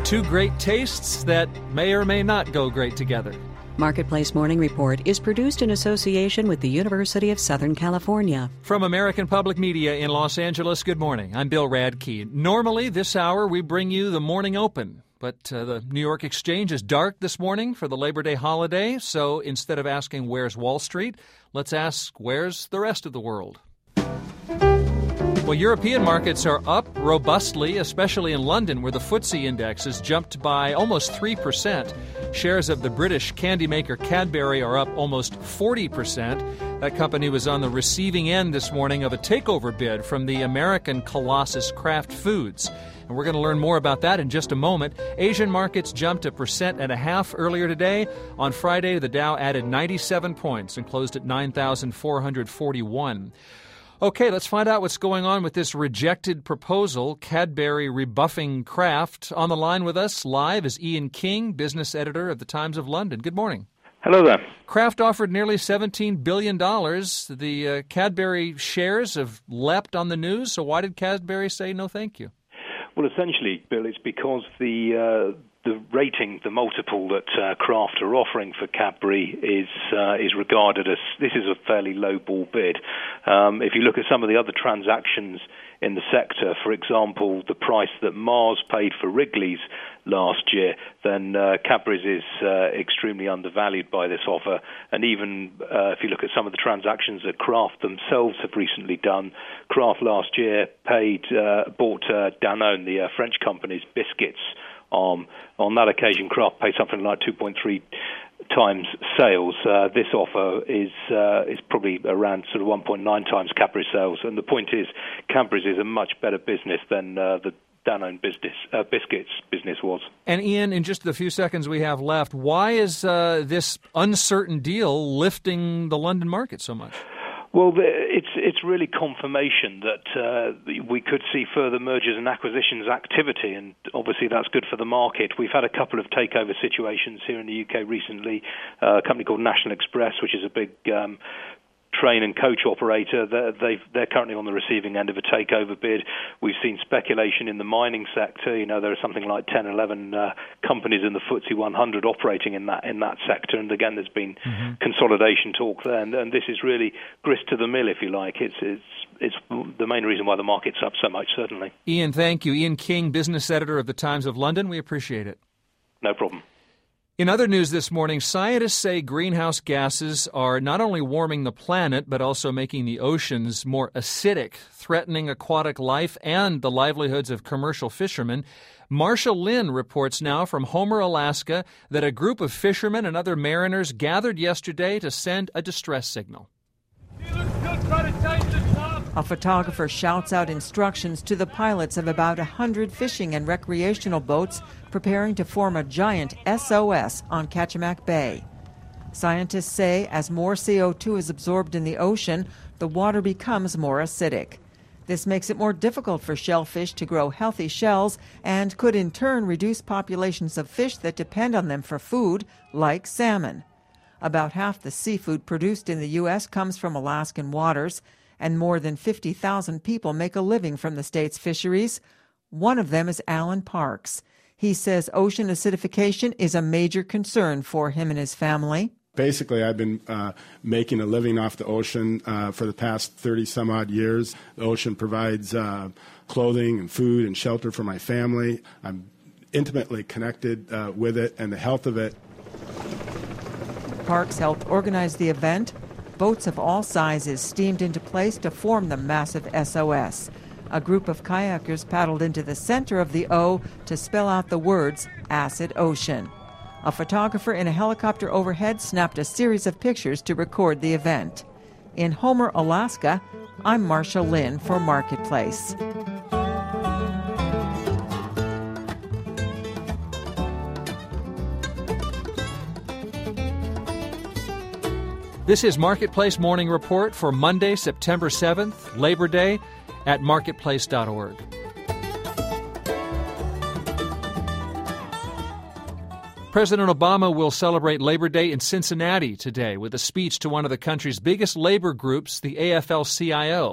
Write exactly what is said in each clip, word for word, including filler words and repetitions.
Two great tastes that may or may not go great together. Marketplace Morning Report is produced in association with the University of Southern California. From American Public Media in Los Angeles, good morning. I'm Bill Radke. Normally, this hour, we bring you the morning open. But uh, the New York Exchange is dark this morning for the Labor Day holiday. So instead of asking, where's Wall Street, let's ask, where's the rest of the world? Well, European markets are up robustly, especially in London, where the F T S E index has jumped by almost three percent. Shares of the British candy maker Cadbury are up almost forty percent. That company was on the receiving end this morning of a takeover bid from the American colossus Kraft Foods. And we're going to learn more about that in just a moment. Asian markets jumped a percent and a half earlier today. On Friday, the Dow added ninety-seven points and closed at nine thousand four hundred forty-one. Okay, let's find out what's going on with this rejected proposal, Cadbury rebuffing Kraft. On the line with us live is Ian King, business editor of the Times of London. Good morning. Hello there. Kraft offered nearly seventeen billion dollars. The uh, Cadbury shares have leapt on the news, so why did Cadbury say no thank you? Well, essentially, Bill, it's because the uh, the rating, the multiple that uh, Kraft are offering for Cadbury is uh, is regarded as, this is a fairly low ball bid. Um, if you look at some of the other transactions in the sector, for example, the price that Mars paid for Wrigley's last year, then uh, Cadbury's is uh, extremely undervalued by this offer. And even uh, if you look at some of the transactions that Kraft themselves have recently done, Kraft last year paid uh, bought uh, Danone, the uh, French company's biscuits. Um, on that occasion, Kraft paid something like two point three times sales. Uh, this offer is uh, is probably around sort of one point nine times Cadbury sales. And the point is, Cadbury's is a much better business than uh, the Danone business, uh, biscuits business was. And Ian, in just the few seconds we have left, why is uh, this uncertain deal lifting the London market so much? Well, it's it's really confirmation that uh, we could see further mergers and acquisitions activity, and obviously that's good for the market. We've had a couple of takeover situations here in the U K recently. Uh, a company called National Express, which is a big um, train and coach operator, they're, they've, they're currently on the receiving end of a takeover bid. We've seen speculation in the mining sector. You know, there are something like ten, eleven uh, companies in the F T S E one hundred operating in that in that sector. And again, there's been mm-hmm. consolidation talk there. And, and this is really grist to the mill, if you like. It's, it's, it's the main reason why the market's up so much, certainly. Ian, thank you. Ian King, business editor of the Times of London. We appreciate it. No problem. In other news this morning, scientists say greenhouse gases are not only warming the planet, but also making the oceans more acidic, threatening aquatic life and the livelihoods of commercial fishermen. Marsha Lynn reports now from Homer, Alaska, that a group of fishermen and other mariners gathered yesterday to send a distress signal. A photographer shouts out instructions to the pilots of about one hundred fishing and recreational boats preparing to form a giant S O S on Kachemak Bay. Scientists say as more C O two is absorbed in the ocean, the water becomes more acidic. This makes it more difficult for shellfish to grow healthy shells and could in turn reduce populations of fish that depend on them for food, like salmon. About half the seafood produced in the U S comes from Alaskan waters, and more than fifty thousand people make a living from the state's fisheries. One of them is Alan Parks. He says ocean acidification is a major concern for him and his family. Basically, I've been uh, making a living off the ocean uh, for the past thirty-some-odd years. The ocean provides uh, clothing and food and shelter for my family. I'm intimately connected uh, with it and the health of it. Parks helped organize the event. Boats of all sizes steamed into place to form the massive S O S. A group of kayakers paddled into the center of the O to spell out the words, Acid Ocean. A photographer in a helicopter overhead snapped a series of pictures to record the event. In Homer, Alaska, I'm Marsha Lynn for Marketplace. This is Marketplace Morning Report for Monday, September seventh, Labor Day, at marketplace dot org. President Obama will celebrate Labor Day in Cincinnati today with a speech to one of the country's biggest labor groups, the A F L C I O.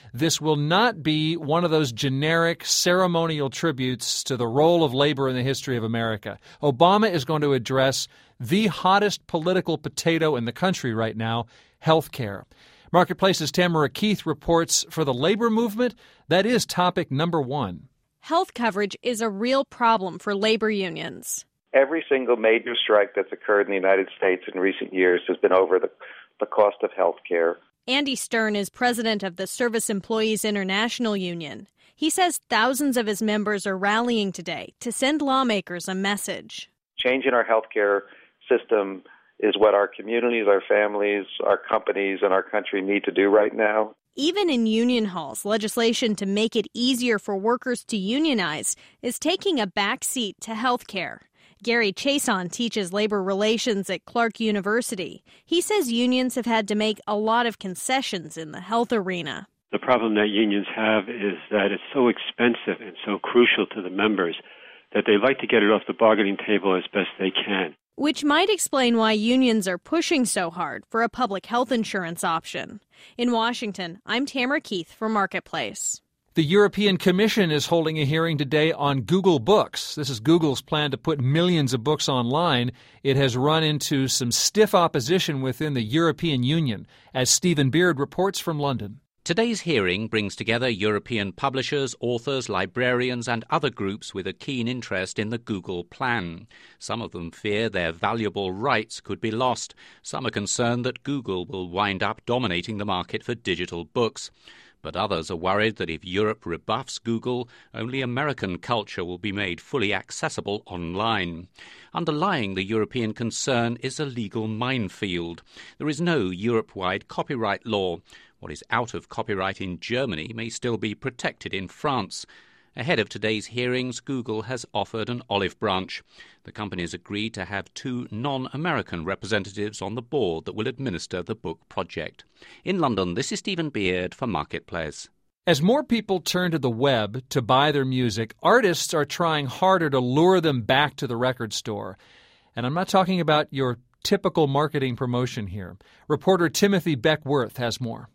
this will not be one of those generic ceremonial tributes to the role of labor in the history of America. Obama is going to address the hottest political potato in the country right now, health care. Marketplace's Tamara Keith reports for the labor movement, that is topic number one. Health coverage is a real problem for labor unions. Every single major strike that's occurred in the United States in recent years has been over the, the cost of health care. Andy Stern is president of the Service Employees International Union. He says thousands of his members are rallying today to send lawmakers a message. Changing our health care system is what our communities, our families, our companies, and our country need to do right now. Even in union halls, legislation to make it easier for workers to unionize is taking a back seat to health care. Gary Chason teaches labor relations at Clark University. He says unions have had to make a lot of concessions in the health arena. The problem that unions have is that it's so expensive and so crucial to the members that they like to get it off the bargaining table as best they can. Which might explain why unions are pushing so hard for a public health insurance option. In Washington, I'm Tamara Keith for Marketplace. The European Commission is holding a hearing today on Google Books. This is Google's plan to put millions of books online. It has run into some stiff opposition within the European Union, as Stephen Beard reports from London. Today's hearing brings together European publishers, authors, librarians and other groups with a keen interest in the Google plan. Some of them fear their valuable rights could be lost. Some are concerned that Google will wind up dominating the market for digital books. But others are worried that if Europe rebuffs Google, only American culture will be made fully accessible online. Underlying the European concern is a legal minefield. There is no Europe-wide copyright law. What is out of copyright in Germany may still be protected in France. Ahead of today's hearings, Google has offered an olive branch. The company has agreed to have two non-American representatives on the board that will administer the book project. In London, this is Stephen Beard for Marketplace. As more people turn to the web to buy their music, artists are trying harder to lure them back to the record store. And I'm not talking about your typical marketing promotion here. Reporter Timothy Beckworth has more.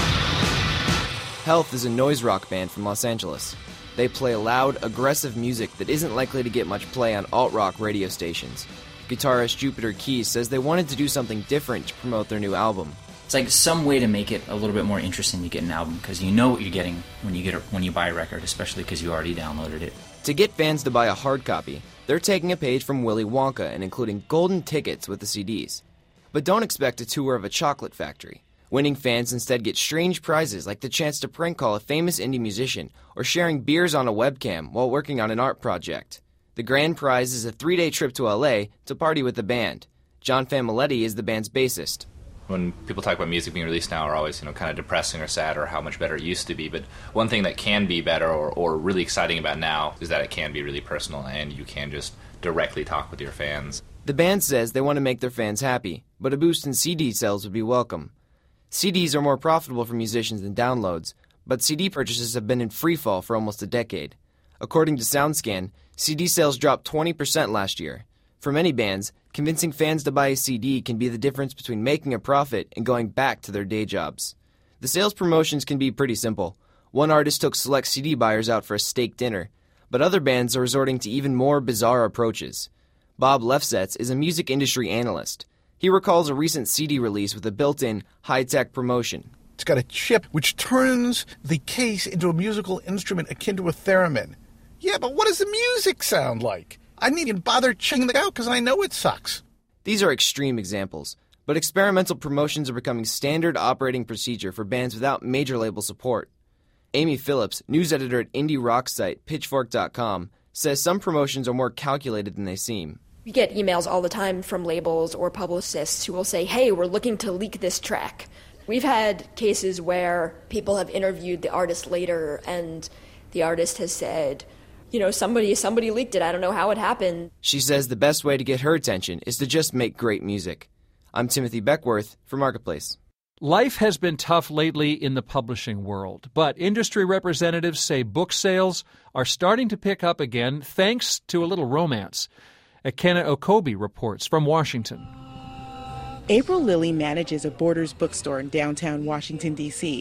Health is a noise rock band from Los Angeles. They play loud, aggressive music that isn't likely to get much play on alt-rock radio stations. Guitarist Jupiter Keys says they wanted to do something different to promote their new album. It's like some way to make it a little bit more interesting to get an album, because you know what you're getting when you get a, when you buy a record, especially because you already downloaded it. To get fans to buy a hard copy, they're taking a page from Willy Wonka and including golden tickets with the C Ds. But don't expect a tour of a chocolate factory. Winning fans instead get strange prizes like the chance to prank call a famous indie musician or sharing beers on a webcam while working on an art project. The grand prize is a three-day trip to L A to party with the band. John Familetti is the band's bassist. When people talk about music being released now are always, you know, kind of depressing or sad or how much better it used to be. But one thing that can be better or, or really exciting about now is that it can be really personal and you can just directly talk with your fans. The band says they want to make their fans happy, but a boost in C D sales would be welcome. C Ds are more profitable for musicians than downloads, but C D purchases have been in freefall for almost a decade. According to SoundScan, C D sales dropped twenty percent last year. For many bands, convincing fans to buy a C D can be the difference between making a profit and going back to their day jobs. The sales promotions can be pretty simple. One artist took select C D buyers out for a steak dinner, but other bands are resorting to even more bizarre approaches. Bob Lefsetz is a music industry analyst. He recalls a recent C D release with a built-in, high-tech promotion. It's got a chip which turns the case into a musical instrument akin to a theremin. Yeah, but what does the music sound like? I didn't even bother checking it out because I know it sucks. These are extreme examples, but experimental promotions are becoming standard operating procedure for bands without major label support. Amy Phillips, news editor at indie rock site pitchfork dot com, says some promotions are more calculated than they seem. We get emails all the time from labels or publicists who will say, hey, we're looking to leak this track. We've had cases where people have interviewed the artist later and the artist has said, you know, somebody somebody leaked it. I don't know how it happened. She says the best way to get her attention is to just make great music. I'm Timothy Beckworth for Marketplace. Life has been tough lately in the publishing world, but industry representatives say book sales are starting to pick up again thanks to a little romance. Akena Okobi reports from Washington. April Lilly manages a Borders bookstore in downtown Washington, D C.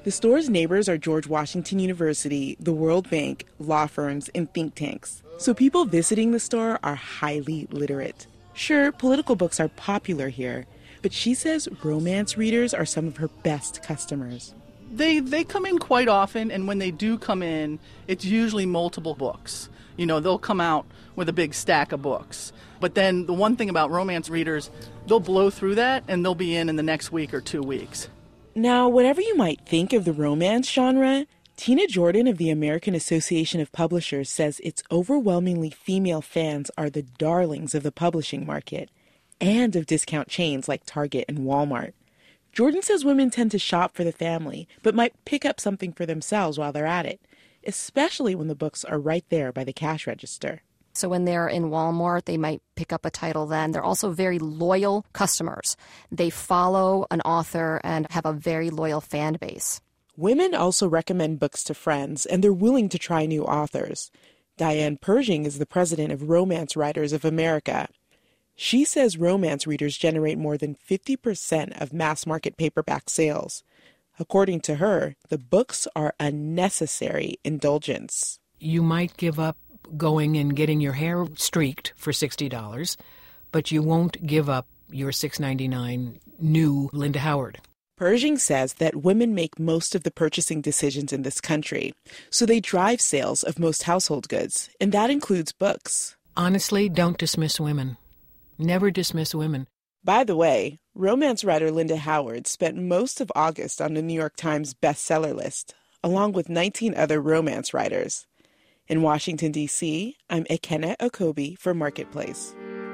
The store's neighbors are George Washington University, the World Bank, law firms, and think tanks. So people visiting the store are highly literate. Sure, political books are popular here, but she says romance readers are some of her best customers. They they come in quite often, and when they do come in, it's usually multiple books. You know, they'll come out with a big stack of books. But then the one thing about romance readers, they'll blow through that, and they'll be in in the next week or two weeks. Now, whatever you might think of the romance genre, Tina Jordan of the American Association of Publishers says its overwhelmingly female fans are the darlings of the publishing market and of discount chains like Target and Walmart. Jordan says women tend to shop for the family, but might pick up something for themselves while they're at it, especially when the books are right there by the cash register. So when they're in Walmart, they might pick up a title then. They're also very loyal customers. They follow an author and have a very loyal fan base. Women also recommend books to friends, and they're willing to try new authors. Diane Pershing is the president of Romance Writers of America. She says romance readers generate more than fifty percent of mass-market paperback sales. According to her, the books are a necessary indulgence. You might give up going and getting your hair streaked for sixty dollars, but you won't give up your six ninety-nine new Linda Howard. Pershing says that women make most of the purchasing decisions in this country, so they drive sales of most household goods, and that includes books. Honestly, don't dismiss women. Never dismiss women. By the way, romance writer Linda Howard spent most of August on the New York Times bestseller list, along with nineteen other romance writers. In Washington, D C, I'm Ekene Okobi for Marketplace.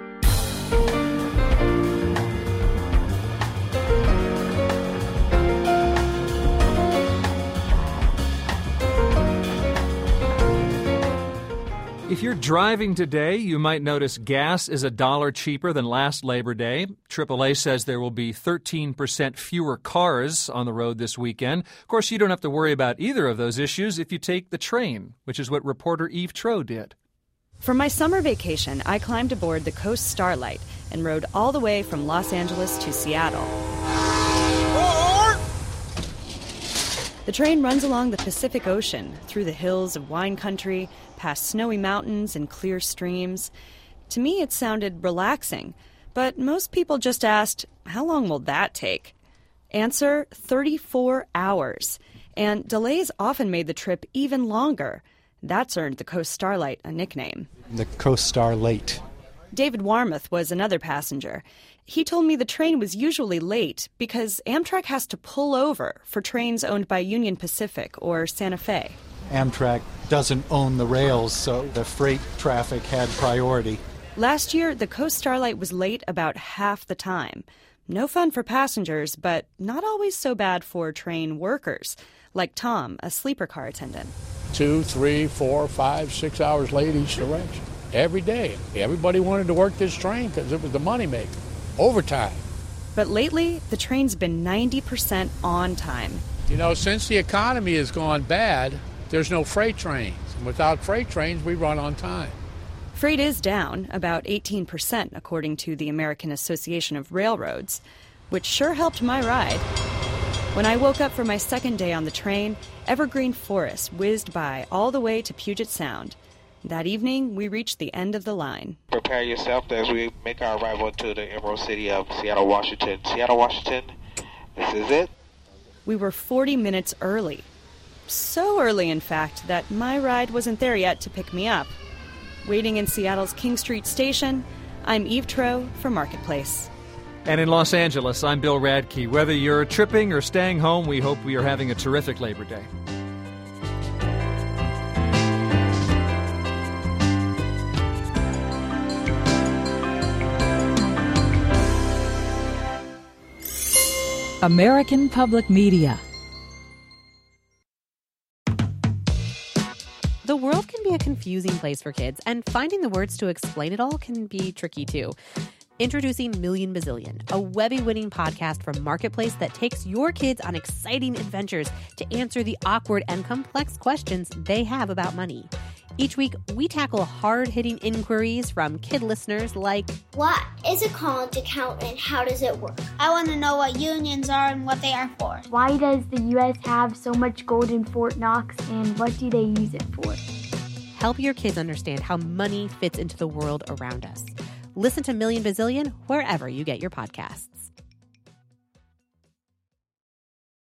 If you're driving today, you might notice gas is a dollar cheaper than last Labor Day. triple A says there will be thirteen percent fewer cars on the road this weekend. Of course, you don't have to worry about either of those issues if you take the train, which is what reporter Eve Troe did. For my summer vacation, I climbed aboard the Coast Starlight and rode all the way from Los Angeles to Seattle. The train runs along the Pacific Ocean, through the hills of wine country, past snowy mountains and clear streams. To me, it sounded relaxing, but most people just asked, how long will that take? Answer, thirty-four hours. And delays often made the trip even longer. That's earned the Coast Starlight a nickname. The Coast Starlight. David Warmoth was another passenger. He told me the train was usually late because Amtrak has to pull over for trains owned by Union Pacific or Santa Fe. Amtrak doesn't own the rails, so the freight traffic had priority. Last year, the Coast Starlight was late about half the time. No fun for passengers, but not always so bad for train workers, like Tom, a sleeper car attendant. Two, three, four, five, six hours late each direction. Every day. Everybody wanted to work this train because it was the moneymaker. Overtime. But lately, the train's been ninety percent on time. You know, since the economy has gone bad, there's no freight trains. And without freight trains, we run on time. Freight is down, about eighteen percent, according to the American Association of Railroads, which sure helped my ride. When I woke up for my second day on the train, Evergreen Forest whizzed by all the way to Puget Sound. That evening, we reached the end of the line. Prepare yourself as we make our arrival to the Emerald City of Seattle, Washington. Seattle, Washington, this is it. We were forty minutes early. So early, in fact, that my ride wasn't there yet to pick me up. Waiting in Seattle's King Street Station, I'm Eve Troe for Marketplace. And in Los Angeles, I'm Bill Radke. Whether you're tripping or staying home, we hope we are having a terrific Labor Day. American Public Media. The world can be a confusing place for kids, and finding the words to explain it all can be tricky too. Introducing Million Bazillion, a Webby-winning podcast from Marketplace that takes your kids on exciting adventures to answer the awkward and complex questions they have about money. Each week, we tackle hard-hitting inquiries from kid listeners like, what is a college account and how does it work? I want to know what unions are and what they are for. Why does the U S have so much gold in Fort Knox and what do they use it for? Help your kids understand how money fits into the world around us. Listen to Million Bazillion wherever you get your podcasts.